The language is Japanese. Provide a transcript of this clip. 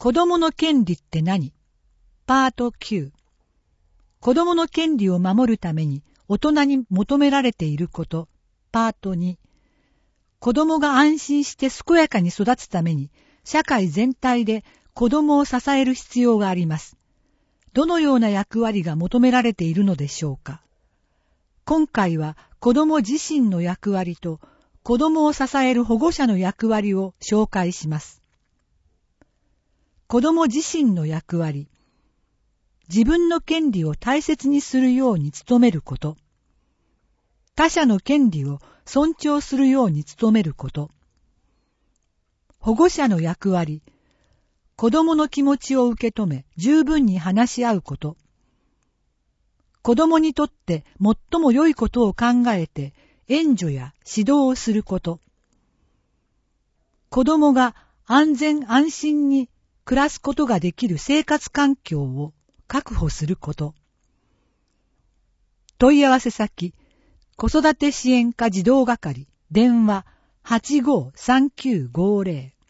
子供の権利って何？パート9。子供の権利を守るために大人に求められていること。パート2。子供が安心して健やかに育つために社会全体で子供を支える必要があります。どのような役割が求められているのでしょうか。今回は子供自身の役割と子供を支える保護者の役割を紹介します。子供自身の役割。自分の権利を大切にするように努めること。他者の権利を尊重するように努めること。保護者の役割。子供の気持ちを受け止め、十分に話し合うこと。子供にとって最も良いことを考えて、援助や指導をすること。子供が安全安心に暮らすことができる生活環境を確保すること。問い合わせ先、子育て支援課児童係、電話853950